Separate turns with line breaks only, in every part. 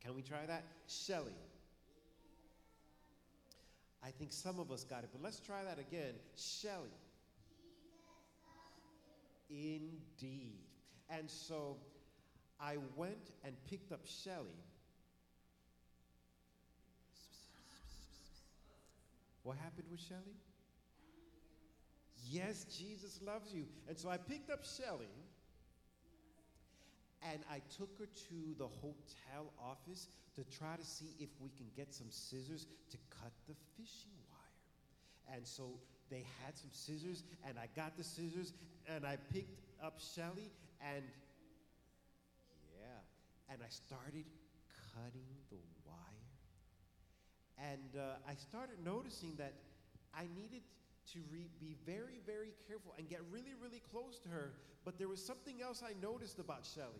Can we try that? Shelly. I think some of us got it, but let's try that again. Shelly. Indeed. And so I went and picked up Shelly. What happened with Shelly? Yes, Jesus loves you. And so I picked up Shelly and I took her to the hotel office to try to see if we can get some scissors to cut the fishing wire. And so they had some scissors, and I got the scissors, and I picked up Shelly, and I started cutting the wire. And I started noticing that I needed to be very, very careful and get really, really close to her. But there was something else I noticed about Shelly.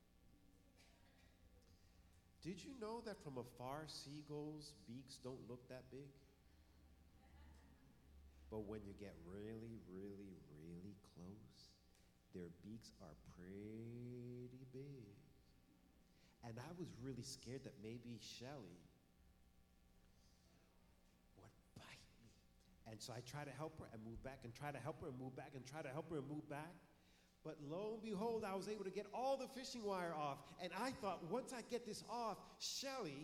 Did you know that from afar, seagulls' beaks don't look that big? But when you get really, really, really close, their beaks are pretty big. And I was really scared that maybe Shelly would bite me. And so I tried to help her and move back and try to help her and move back and try to help her and move back. But lo and behold, I was able to get all the fishing wire off. And I thought, once I get this off, Shelly,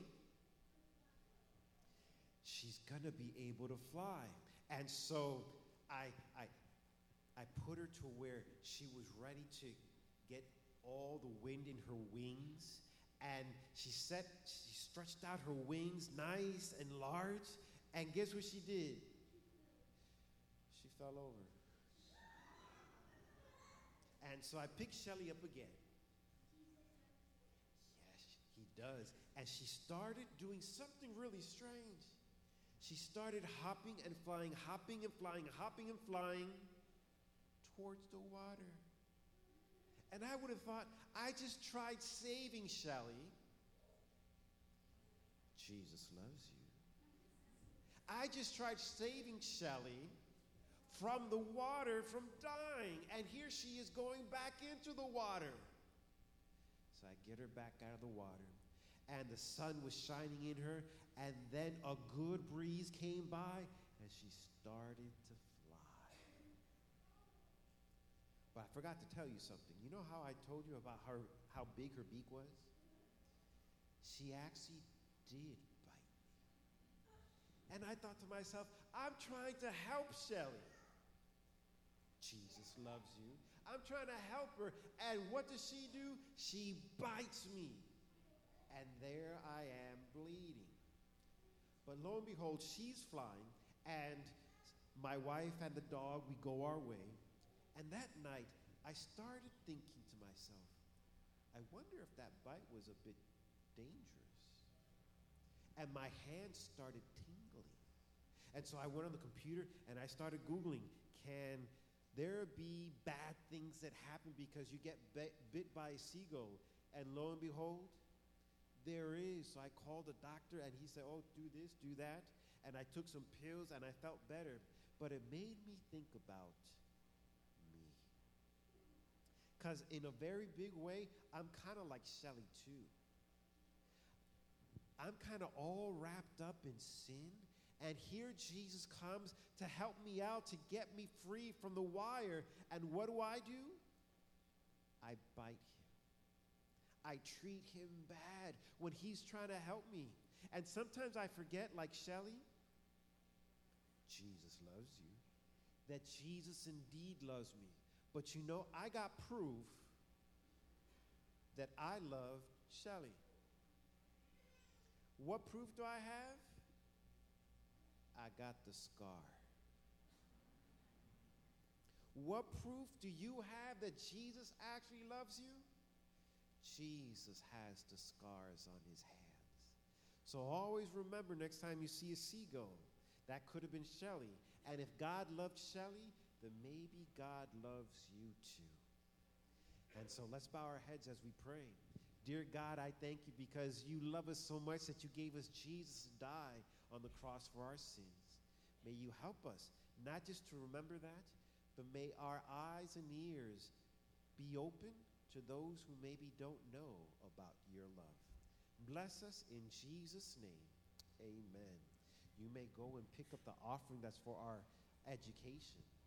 she's gonna be able to fly. And so I put her to where she was ready to get all the wind in her wings. And she stretched out her wings nice and large. And guess what she did? She fell over. And so I picked Shelly up again. Yes, he does. And she started doing something really strange. She started hopping and flying, hopping and flying, hopping and flying towards the water. And I would have thought, I just tried saving Shelly. Jesus loves you. I just tried saving Shelly from the water, from dying. And here she is going back into the water. So I get her back out of the water. And the sun was shining in her. And then a good breeze came by. And she started to fly. But I forgot to tell you something. You know how I told you about how big her beak was? She actually did bite me. And I thought to myself, I'm trying to help Shelly. Jesus loves you. I'm trying to help her. And what does she do? She bites me. And there I am bleeding. But lo and behold, she's flying. And my wife and the dog, we go our way. And that night, I started thinking to myself, I wonder if that bite was a bit dangerous. And my hands started tingling. And so I went on the computer and I started Googling, can there be bad things that happen because you get bit by a seagull? And lo and behold, there is. So I called the doctor and he said, oh, do this, do that. And I took some pills and I felt better. But it made me think about me. Because in a very big way, I'm kind of like Shelly too. I'm kind of all wrapped up in sin. And here Jesus comes to help me out, to get me free from the wire. And what do? I bite him. I treat him bad when he's trying to help me. And sometimes I forget, like Shelly, Jesus loves you. That Jesus indeed loves me. But you know, I got proof that I love Shelly. What proof do I have? I got the scar. What proof do you have that Jesus actually loves you? Jesus has the scars on his hands. So always remember, next time you see a seagull, that could have been Shelly. And if God loved Shelly, then maybe God loves you too. And so let's bow our heads as we pray. Dear God, I thank you because you love us so much that you gave us Jesus to die on the cross for our sins. May you help us, not just to remember that, but may our eyes and ears be open to those who maybe don't know about your love. Bless us in Jesus' name. Amen. You may go and pick up the offering that's for our education.